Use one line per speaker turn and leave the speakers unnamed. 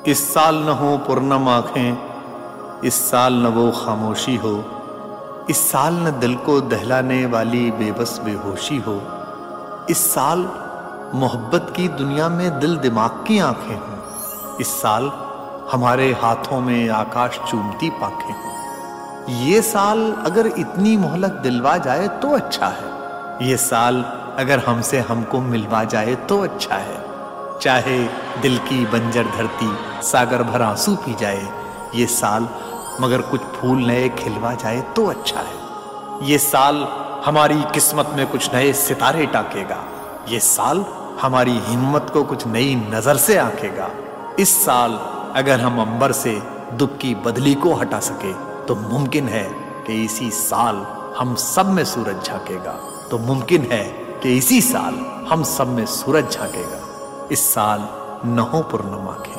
इस साल न हो पूर्णम आँखें, इस साल न वो खामोशी हो, इस साल न दिल को दहलाने वाली बेबस बेहोशी हो, इस साल मोहब्बत की दुनिया में दिल दिमाग की आंखें हों, इस साल हमारे हाथों में आकाश चूमती पाखें हों। ये साल अगर इतनी मोहलत दिलवा जाए तो अच्छा है, ये साल अगर हमसे हमको मिलवा जाए तो अच्छा है। चाहे दिल की बंजर धरती सागर भर आंसू पी जाए ये साल, मगर कुछ फूल नए खिलवा जाए तो अच्छा है। ये साल हमारी किस्मत में कुछ नए सितारे टाकेगा, ये साल हमारी हिम्मत को कुछ नई नजर से आंकेगा। इस साल अगर हम अंबर से दुख की बदली को हटा सके तो मुमकिन है कि इसी साल हम सब में सूरज झांकेगा, तो मुमकिन है कि इसी साल हम सब में सूरज झांकेगा। इस साल न हो पूर्णिमा के।